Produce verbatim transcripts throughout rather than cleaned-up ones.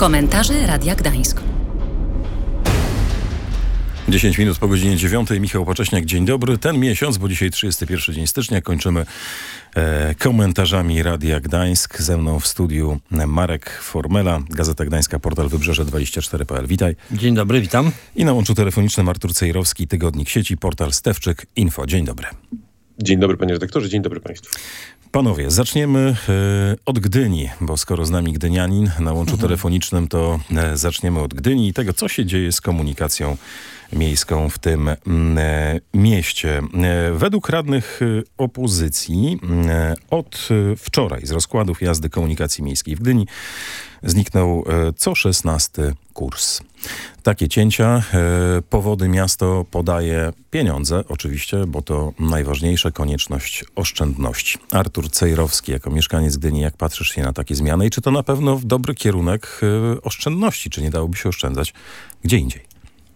Komentarze Radia Gdańsk. dziesięć minut po godzinie dziewiątej. Michał Pacześniak, dzień dobry. Ten miesiąc, bo dzisiaj trzydziesty pierwszy dzień stycznia, kończymy e, komentarzami Radia Gdańsk. Ze mną w studiu Marek Formela, Gazeta Gdańska, portal Wybrzeże dwadzieścia cztery kropka p l. Witaj. Dzień dobry, witam. I na łączu telefonicznym Artur Cejrowski, Tygodnik Sieci, portal Stewczyk Info. Dzień dobry. Dzień dobry, panie redaktorze, dzień dobry państwu. Panowie, zaczniemy e, od Gdyni, bo skoro z nami gdynianin na łączu mhm. telefonicznym, to e, zaczniemy od Gdyni i tego, co się dzieje z komunikacją miejską w tym e, mieście. E, według radnych e, opozycji e, od e, wczoraj z rozkładów jazdy komunikacji miejskiej w Gdyni zniknął e, co szesnasty kurs. Takie cięcia, e, powody miasto podaje pieniądze, oczywiście, bo to najważniejsza konieczność oszczędności. Artur Cejrowski, jako mieszkaniec Gdyni, jak patrzysz się na takie zmiany i czy to na pewno w dobry kierunek e, oszczędności, czy nie dałoby się oszczędzać gdzie indziej?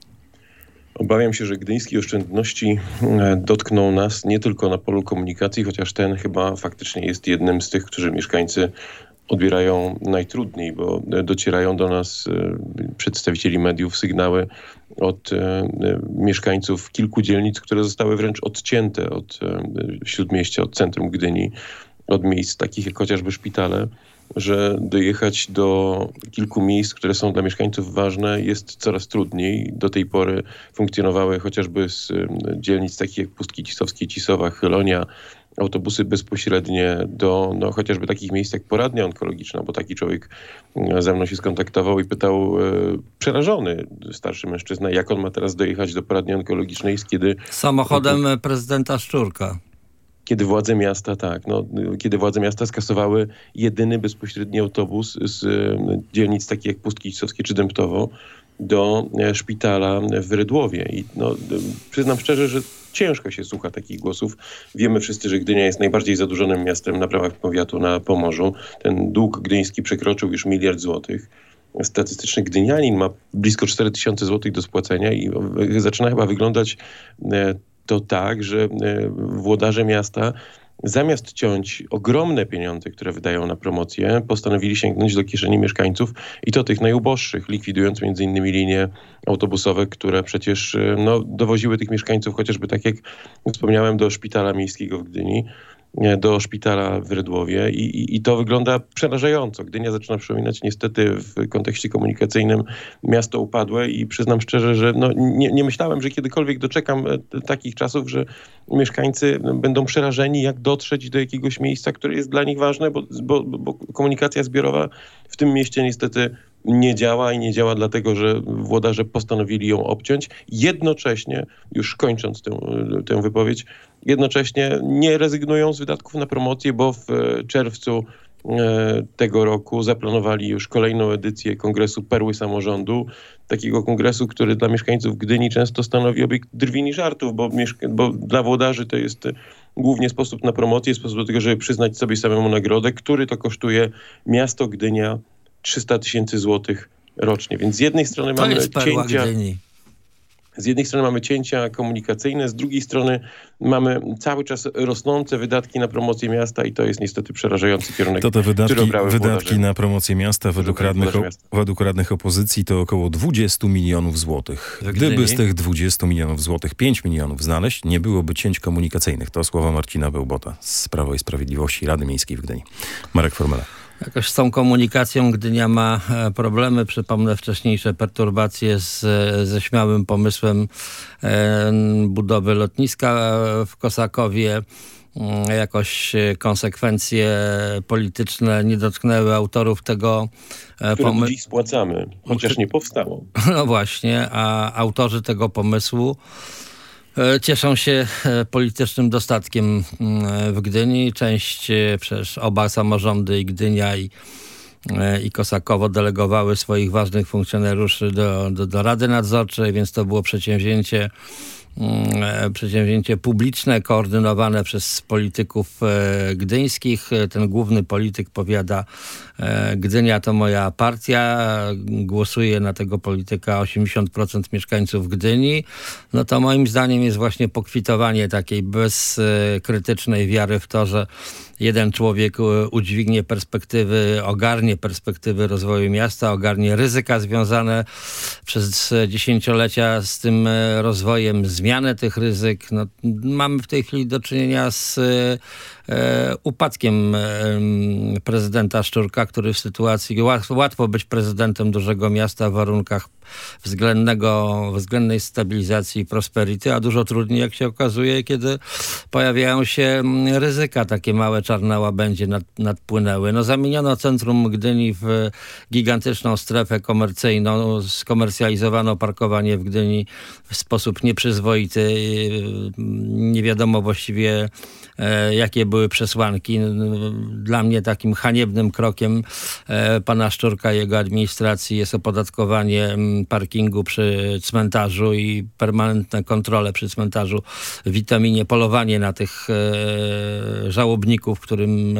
Obawiam się, że gdyńskie oszczędności dotkną nas nie tylko na polu komunikacji, chociaż ten chyba faktycznie jest jednym z tych, którzy mieszkańcy odbierają najtrudniej, bo docierają do nas przedstawicieli mediów sygnały od mieszkańców kilku dzielnic, które zostały wręcz odcięte od śródmieścia, od centrum Gdyni, od miejsc takich jak chociażby szpitale, że dojechać do kilku miejsc, które są dla mieszkańców ważne, jest coraz trudniej. Do tej pory funkcjonowały chociażby z dzielnic takich jak Pustki Cisowskie, Cisowa, Chylonia, autobusy bezpośrednie do no, chociażby takich miejsc jak poradnia onkologiczna, bo taki człowiek ze mną się skontaktował i pytał, e, przerażony starszy mężczyzna, jak on ma teraz dojechać do poradni onkologicznej, kiedy... Samochodem to, prezydenta Szczurka. Kiedy władze miasta, tak, no, kiedy władze miasta skasowały jedyny bezpośredni autobus z y, dzielnic takich jak Pustki Cisowskie czy Dębtowo do y, szpitala w Rydłowie. I no, y, przyznam szczerze, że ciężko się słucha takich głosów. Wiemy wszyscy, że Gdynia jest najbardziej zadłużonym miastem na prawach powiatu na Pomorzu. Ten dług gdyński przekroczył już miliard złotych. Statystyczny gdynianin ma blisko cztery tysiące złotych do spłacenia i y, zaczyna chyba wyglądać y, to tak, że włodarze miasta zamiast ciąć ogromne pieniądze, które wydają na promocję, postanowili sięgnąć do kieszeni mieszkańców i to tych najuboższych, likwidując między innymi linie autobusowe, które przecież no, dowoziły tych mieszkańców chociażby tak jak wspomniałem do szpitala miejskiego w Gdyni, do szpitala w Rydłowie i, i, i to wygląda przerażająco. Gdynia zaczyna przypominać niestety w kontekście komunikacyjnym miasto upadłe i przyznam szczerze, że no, nie, nie myślałem, że kiedykolwiek doczekam takich czasów, że mieszkańcy będą przerażeni, jak dotrzeć do jakiegoś miejsca, które jest dla nich ważne, bo, bo, bo komunikacja zbiorowa w tym mieście niestety nie działa i nie działa dlatego, że włodarze postanowili ją obciąć. Jednocześnie, już kończąc tę, tę wypowiedź, jednocześnie nie rezygnują z wydatków na promocję, bo w czerwcu tego roku zaplanowali już kolejną edycję Kongresu Perły Samorządu. Takiego kongresu, który dla mieszkańców Gdyni często stanowi obiekt drwin i żartów, bo, mieszka- bo dla włodarzy to jest głównie sposób na promocję, sposób do tego, żeby przyznać sobie samemu nagrodę, który to kosztuje miasto Gdynia trzysta tysięcy złotych rocznie. Więc z jednej strony to mamy jest perła cięcia... Gdyni. Z jednej strony mamy cięcia komunikacyjne, z drugiej strony mamy cały czas rosnące wydatki na promocję miasta i to jest niestety przerażający kierunek. To te wydatki, wydatki włodarze, na promocję miasta według radnych, miasta. według radnych opozycji to około dwadzieścia milionów złotych. Gdyby z tych dwudziestu milionów złotych pięć milionów znaleźć, nie byłoby cięć komunikacyjnych. To słowa Marcina Bełbota z Prawa i Sprawiedliwości Rady Miejskiej w Gdyni. Marek Formela. Jakoś z tą komunikacją Gdynia ma problemy. Przypomnę wcześniejsze perturbacje z, ze śmiałym pomysłem e, budowy lotniska w Kosakowie. Jakoś konsekwencje polityczne nie dotknęły autorów tego pomysłu. Które dziś spłacamy, chociaż nie powstało. No właśnie, a autorzy tego pomysłu cieszą się politycznym dostatkiem w Gdyni. Część, przecież oba samorządy, i Gdynia, i, i Kosakowo, delegowały swoich ważnych funkcjonariuszy do, do, do Rady Nadzorczej, więc to było przedsięwzięcie przedsięwzięcie publiczne, koordynowane przez polityków gdyńskich. Ten główny polityk powiada, Gdynia to moja partia, głosuje na tego polityka osiemdziesiąt procent mieszkańców Gdyni. No to moim zdaniem jest właśnie pokwitowanie takiej bezkrytycznej wiary w to, że jeden człowiek udźwignie perspektywy, ogarnie perspektywy rozwoju miasta, ogarnie ryzyka związane przez dziesięciolecia z tym rozwojem, zmianę tych ryzyk. No, mamy w tej chwili do czynienia z e, upadkiem e, prezydenta Szczurka, który w sytuacji, łatwo, łatwo być prezydentem dużego miasta w warunkach względnego, względnej stabilizacji i prosperity, a dużo trudniej, jak się okazuje, kiedy pojawiają się ryzyka, takie małe czarne łabędzie nad, nadpłynęły. No, zamieniono centrum Gdyni w gigantyczną strefę komercyjną, skomercjalizowano parkowanie w Gdyni w sposób nieprzyzwoity. Nie wiadomo właściwie, e, jakie były przesłanki. Dla mnie takim haniebnym krokiem e, pana Szczurka i jego administracji jest opodatkowanie parkingu przy cmentarzu i permanentne kontrole przy cmentarzu w Witaminie, polowanie na tych e, żałobników, którym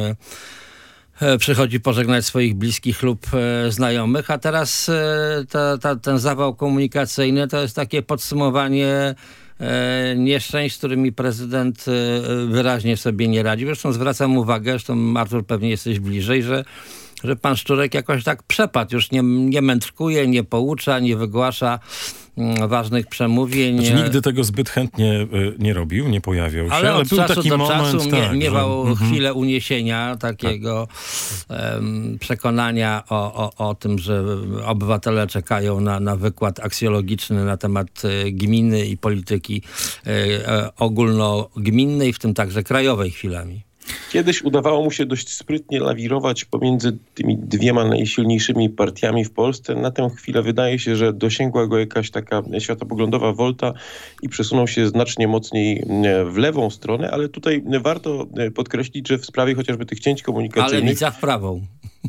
e, przychodzi pożegnać swoich bliskich lub e, znajomych, a teraz e, ta, ta, ten zawał komunikacyjny to jest takie podsumowanie e, nieszczęść, z którymi prezydent e, wyraźnie sobie nie radzi. Zresztą zwracam uwagę, zresztą Artur pewnie jesteś bliżej, że że pan Szczurek jakoś tak przepadł, już nie, nie mędrkuje, nie poucza, nie wygłasza mm, ważnych przemówień. Znaczy, nigdy tego zbyt chętnie y, nie robił, nie pojawiał się, ale, ale od był czasu taki do moment, czasu mie, tak, miewał że, chwilę uniesienia, takiego tak. um, przekonania o, o, o tym, że obywatele czekają na, na wykład aksjologiczny na temat y, gminy i polityki y, y, ogólnogminnej, w tym także krajowej chwilami. Kiedyś udawało mu się dość sprytnie lawirować pomiędzy tymi dwiema najsilniejszymi partiami w Polsce. Na tę chwilę wydaje się, że dosięgła go jakaś taka światopoglądowa wolta i przesunął się znacznie mocniej w lewą stronę, ale tutaj warto podkreślić, że w sprawie chociażby tych cięć komunikacyjnych... Ale lewica w prawą.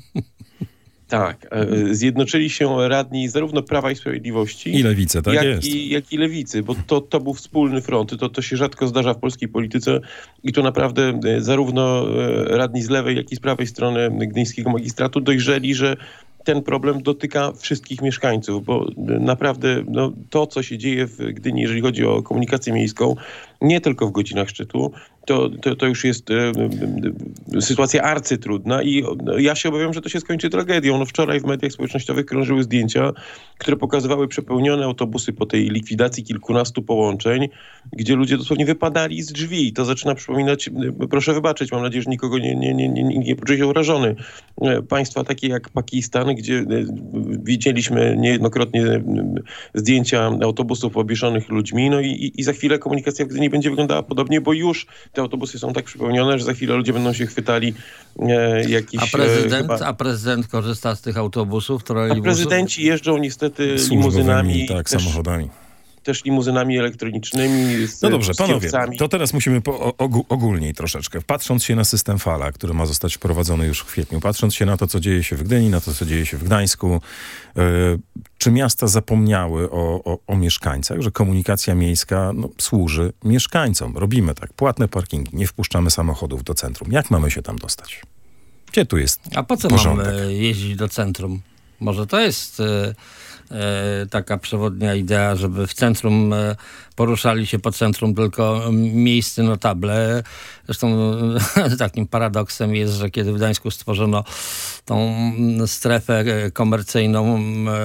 Tak, zjednoczyli się radni zarówno Prawa i Sprawiedliwości, i Lewicy, tak jak, jest. I, jak i Lewicy, bo to, to był wspólny front. To, to się rzadko zdarza w polskiej polityce i tu naprawdę zarówno radni z lewej, jak i z prawej strony gdyńskiego magistratu dojrzeli, że ten problem dotyka wszystkich mieszkańców, bo naprawdę no, to, co się dzieje w Gdyni, jeżeli chodzi o komunikację miejską, nie tylko w godzinach szczytu, to, to, to już jest e, e, sytuacja arcytrudna i no, ja się obawiam, że to się skończy tragedią. No, wczoraj w mediach społecznościowych krążyły zdjęcia, które pokazywały przepełnione autobusy po tej likwidacji kilkunastu połączeń, gdzie ludzie dosłownie wypadali z drzwi. To zaczyna przypominać, proszę wybaczyć, mam nadzieję, że nikogo nie, nie, nie, nie, nie poczuje się urażony. Państwa takie jak Pakistan, gdzie widzieliśmy niejednokrotnie zdjęcia autobusów obwieszonych ludźmi, no i, i za chwilę komunikacja w Gdyni będzie wyglądała podobnie, bo już te autobusy są tak przypełnione, że za chwilę ludzie będą się chwytali e, jakichś... A prezydent, e, chyba... a prezydent korzysta z tych autobusów, trolejbusów? A prezydenci jeżdżą niestety limuzynami. Tak, też, samochodami. Też limuzynami elektronicznymi. Z, no dobrze, z panowie, kierowcami. to teraz musimy po, ogó, ogólniej troszeczkę. Patrząc się na system Fala, który ma zostać wprowadzony już w kwietniu, patrząc się na to, co dzieje się w Gdyni, na to, co dzieje się w Gdańsku, yy, czy miasta zapomniały o, o, o mieszkańcach, że komunikacja miejska no, służy mieszkańcom? Robimy tak, płatne parkingi, nie wpuszczamy samochodów do centrum. Jak mamy się tam dostać? Gdzie tu jest A po co porządek? mamy jeździć do centrum? Może to jest... Yy... taka przewodnia idea, żeby w centrum poruszali się po centrum tylko miejscy notable. Zresztą takim paradoksem jest, że kiedy w Gdańsku stworzono tą strefę komercyjną,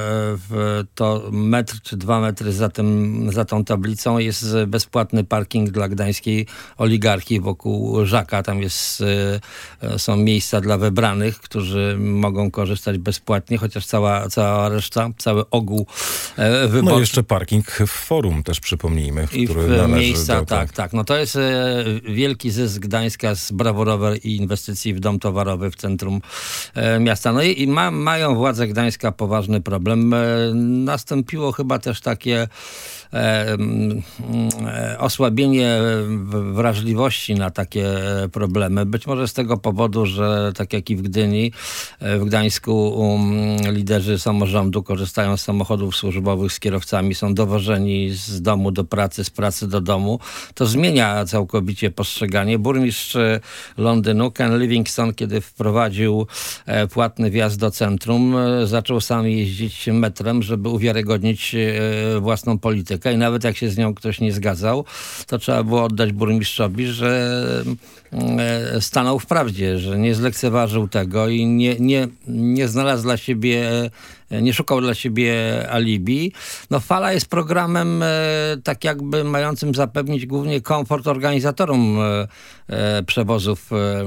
to metr czy dwa metry za, tym, za tą tablicą jest bezpłatny parking dla gdańskiej oligarchii wokół Żaka. Tam jest, są miejsca dla wybranych, którzy mogą korzystać bezpłatnie, chociaż cała, cała reszta, cały ogół wyborczy. No jeszcze parking w Forum też przypomnijmy, w I który w należy miejsca, do, tak, tak. No to jest e, wielki zysk Gdańska z brawurowej i inwestycji w dom towarowy w centrum e, miasta. No i, i ma, mają władze Gdańska poważny problem. E, nastąpiło chyba też takie e, e, osłabienie wrażliwości na takie problemy. Być może z tego powodu, że tak jak i w Gdyni, e, w Gdańsku um, liderzy samorządu korzystają z samochodów służbowych z kierowcami są dowożeni z domu do pracy, z pracy do domu. To zmienia całkowicie postrzeganie. Burmistrz Londynu, Ken Livingstone, kiedy wprowadził płatny wjazd do centrum, zaczął sam jeździć metrem, żeby uwiarygodnić własną politykę i nawet jak się z nią ktoś nie zgadzał, to trzeba było oddać burmistrzowi, że stanął w prawdzie, że nie zlekceważył tego i nie, nie, nie znalazł dla siebie, nie szukał dla siebie alibi. No Fala jest programem tak jakby mającym zapewnić głównie komfort organizatorom przewozów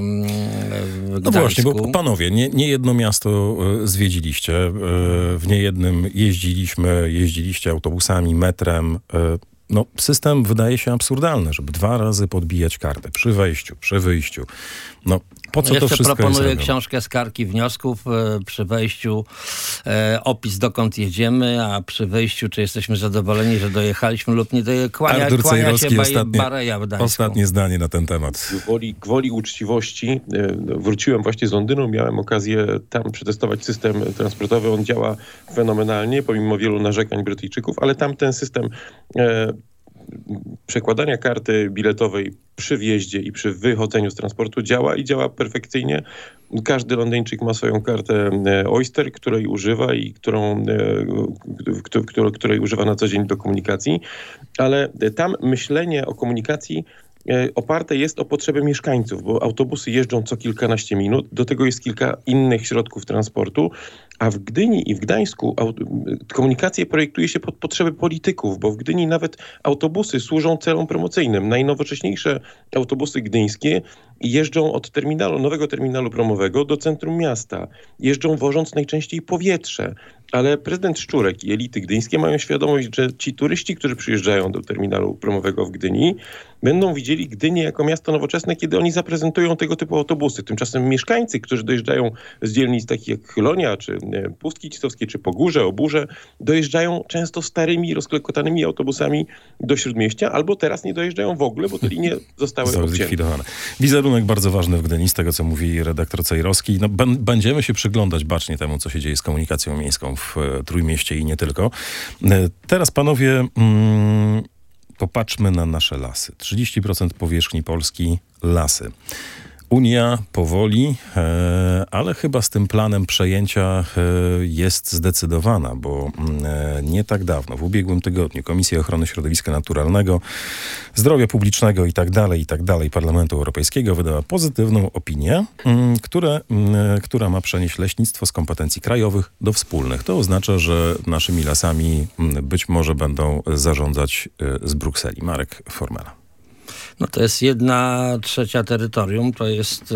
w Gdańsku. No właśnie, bo panowie, nie, nie jedno miasto zwiedziliście, w niejednym jeździliśmy, jeździliście autobusami, metrem. No, system wydaje się absurdalny, żeby dwa razy podbijać kartę przy wejściu, przy wyjściu. No, po co Jeszcze to wszystko proponuję jest książkę Skargi Wniosków, e, przy wejściu e, opis dokąd jedziemy, a przy wyjściu czy jesteśmy zadowoleni, że dojechaliśmy lub nie dojechaliśmy. Kłania, Artur kłania Cejrowski, się ostatnie, Bareja w Gdańsku. ostatnie zdanie na ten temat. Gwoli, gwoli uczciwości e, wróciłem właśnie z Londynu, miałem okazję tam przetestować system transportowy. On działa fenomenalnie, pomimo wielu narzekań Brytyjczyków, ale tam ten system e, przekładania karty biletowej przy wjeździe i przy wychodzeniu z transportu działa i działa perfekcyjnie. Każdy Londyńczyk ma swoją kartę Oyster, której używa i którą, której, której używa na co dzień do komunikacji, ale tam myślenie o komunikacji oparte jest o potrzeby mieszkańców, bo autobusy jeżdżą co kilkanaście minut, do tego jest kilka innych środków transportu, a w Gdyni i w Gdańsku komunikację projektuje się pod potrzeby polityków, bo w Gdyni nawet autobusy służą celom promocyjnym. Najnowocześniejsze autobusy gdyńskie jeżdżą od terminalu, nowego terminalu promowego do centrum miasta. Jeżdżą wożąc najczęściej powietrze. Ale prezydent Szczurek i elity gdyńskie mają świadomość, że ci turyści, którzy przyjeżdżają do terminalu promowego w Gdyni, będą widzieli Gdynię jako miasto nowoczesne, kiedy oni zaprezentują tego typu autobusy. Tymczasem mieszkańcy, którzy dojeżdżają z dzielnic takich jak Chylonia, czy Pustki Cisowskie, czy Pogórze, Oburze, dojeżdżają często starymi, rozklekotanymi autobusami do Śródmieścia, albo teraz nie dojeżdżają w ogóle, bo te linie zostały obcięte. Wizerunek bardzo ważny w Gdyni, z tego co mówi redaktor Cejrowski. No, b- będziemy się przyglądać bacznie temu, co się dzieje z komunikacją miejską w e, Trójmieście i nie tylko. E, teraz panowie, mm, popatrzmy na nasze lasy. trzydzieści procent powierzchni Polski lasy. Unia powoli, e, ale chyba z tym planem przejęcia e, jest zdecydowana, bo e, nie tak dawno, w ubiegłym tygodniu Komisja Ochrony Środowiska Naturalnego, Zdrowia Publicznego i tak dalej, i tak dalej Parlamentu Europejskiego wydała pozytywną opinię, m, które, m, która ma przenieść leśnictwo z kompetencji krajowych do wspólnych. To oznacza, że naszymi lasami m, być może będą zarządzać e, z Brukseli. Marek Formela. No to jest jedna trzecia terytorium, to jest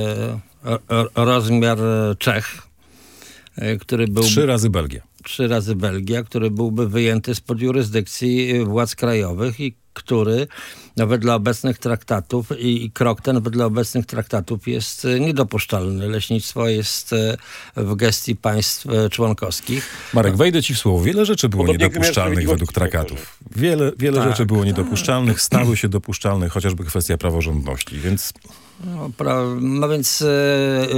e, rozmiar Czech, e, który był... Trzy razy Belgia. Trzy razy Belgia, który byłby wyjęty spod jurysdykcji władz krajowych i który no, wedle obecnych traktatów i, i krok ten wedle obecnych traktatów jest niedopuszczalny. Leśnictwo jest w gestii państw członkowskich. Marek, wejdę ci w słowo. Wiele rzeczy było Podobnie niedopuszczalnych według traktatów. Wiele, wiele tak. rzeczy było niedopuszczalnych, stały się dopuszczalne, chociażby kwestia praworządności, więc... No, pra, no więc y, y,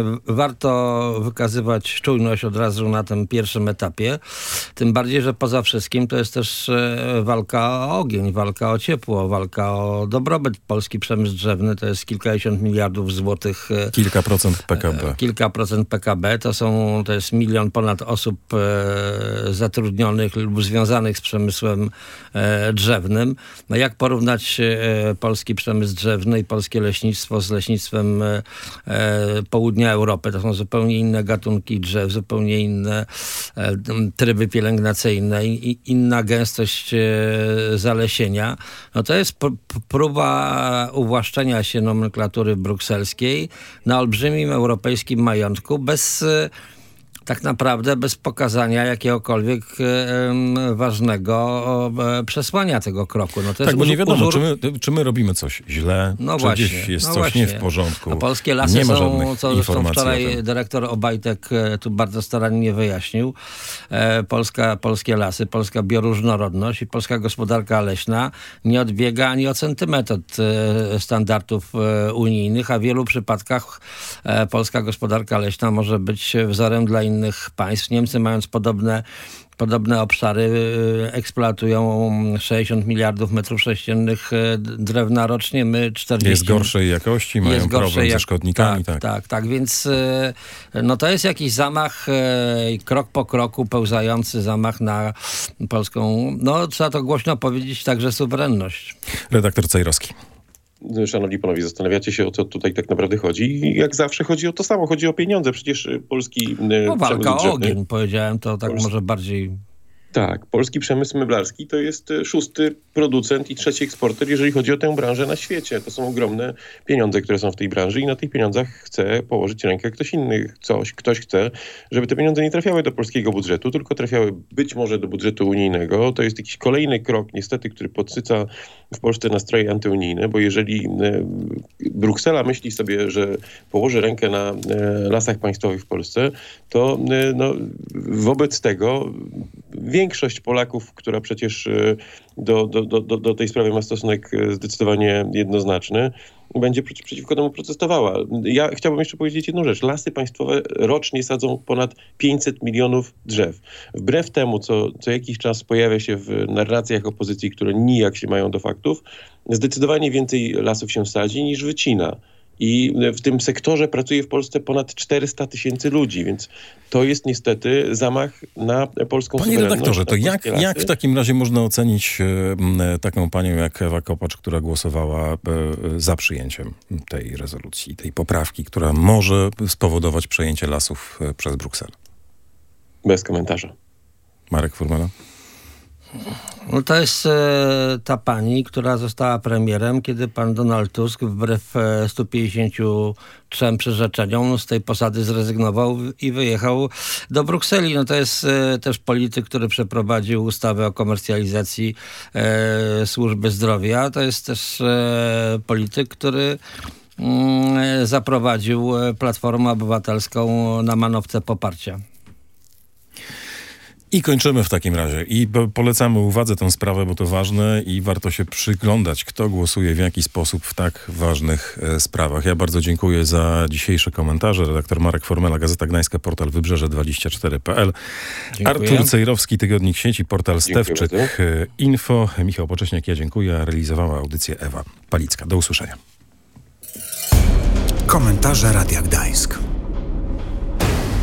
warto wykazywać czujność od razu na tym pierwszym etapie. Tym bardziej, że poza wszystkim to jest też y, walka o ogień, walka o ciepło, walka o dobrobyt. Polski przemysł drzewny to jest kilkadziesiąt miliardów złotych. Y, kilka procent P K B. Y, kilka procent P K B. To są, to jest milion ponad osób y, zatrudnionych lub związanych z przemysłem y, drzewnym. No jak porównać y, polski przemysł drzewny i polskie leśnictwo z leśnictwem e, południa Europy. To są zupełnie inne gatunki drzew, zupełnie inne e, tryby pielęgnacyjne i, i inna gęstość e, zalesienia. No to jest pr- próba uwłaszczenia się nomenklatury brukselskiej na olbrzymim europejskim majątku bez e, tak naprawdę bez pokazania jakiegokolwiek e, ważnego e, przesłania tego kroku. No to tak, jest bo nie wiadomo, uzur... czy, my, czy my robimy coś źle, no czy właśnie, gdzieś jest no coś właśnie. nie w porządku. A polskie lasy nie ma są, co zresztą wczoraj o dyrektor Obajtek tu bardzo starannie wyjaśnił, e, Polska, polskie lasy, polska bioróżnorodność i polska gospodarka leśna nie odbiega ani o centymetr od e, standardów e, unijnych, a w wielu przypadkach e, polska gospodarka leśna może być wzorem dla innych innych państw. Niemcy, mając podobne Podobne obszary, eksploatują sześćdziesiąt miliardów metrów sześciennych drewna rocznie, my czterdzieści. Jest gorszej jakości, mają jest problem gorszej ze jak... szkodnikami. Tak, tak, tak, tak, więc no to jest jakiś zamach, krok po kroku pełzający zamach na polską, no trzeba to głośno powiedzieć, także suwerenność. Redaktor Cejrowski. Szanowni panowie, zastanawiacie się, o co tutaj tak naprawdę chodzi. I jak zawsze chodzi o to samo, chodzi o pieniądze. Przecież polski no, walka o ogień, drzewny, powiedziałem to tak Polski. może bardziej... Tak, polski przemysł meblarski to jest szósty producent i trzeci eksporter, jeżeli chodzi o tę branżę na świecie. To są ogromne pieniądze, które są w tej branży i na tych pieniądzach chce położyć rękę ktoś inny. Coś, ktoś chce, żeby te pieniądze nie trafiały do polskiego budżetu, tylko trafiały być może do budżetu unijnego. To jest jakiś kolejny krok, niestety, który podsyca w Polsce nastroje antyunijne, bo jeżeli Bruksela myśli sobie, że położy rękę na lasach państwowych w Polsce, to no, wobec tego większość Polaków, która przecież do, do, do, do tej sprawy ma stosunek zdecydowanie jednoznaczny, będzie przeciw, przeciwko temu protestowała. Ja chciałbym jeszcze powiedzieć jedną rzecz. Lasy państwowe rocznie sadzą ponad pięćset milionów drzew. Wbrew temu, co, co jakiś czas pojawia się w narracjach opozycji, które nijak się mają do faktów, zdecydowanie więcej lasów się sadzi niż wycina. I w tym sektorze pracuje w Polsce ponad czterysta tysięcy ludzi, więc to jest niestety zamach na polską Panie suwerenność. redaktorze, to jak, jak w takim razie można ocenić e, taką panią jak Ewa Kopacz, która głosowała e, za przyjęciem tej rezolucji, tej poprawki, która może spowodować przejęcie lasów e, przez Brukselę? Bez komentarza. Marek Furmana? No to jest e, ta pani, która została premierem, kiedy pan Donald Tusk wbrew e, stu pięćdziesięciu trzem przyrzeczeniom z tej posady zrezygnował i wyjechał do Brukseli. No to jest e, też polityk, który przeprowadził ustawę o komercjalizacji e, służby zdrowia. To jest też e, polityk, który mm, zaprowadził Platformę Obywatelską na manowce poparcia. I kończymy w takim razie. I polecamy uwadze tę sprawę, bo to ważne i warto się przyglądać, kto głosuje w jaki sposób w tak ważnych e, sprawach. Ja bardzo dziękuję za dzisiejsze komentarze. Redaktor Marek Formela, Gazeta Gdańska, portal wybrzeże dwadzieścia cztery kropka p l. Dziękuję. Artur Cejrowski, Tygodnik Sieci, portal Stewczyk Info. Michał Pocześniak, ja dziękuję. A realizowała audycję Ewa Palicka. Do usłyszenia. Komentarze Radia Gdańsk.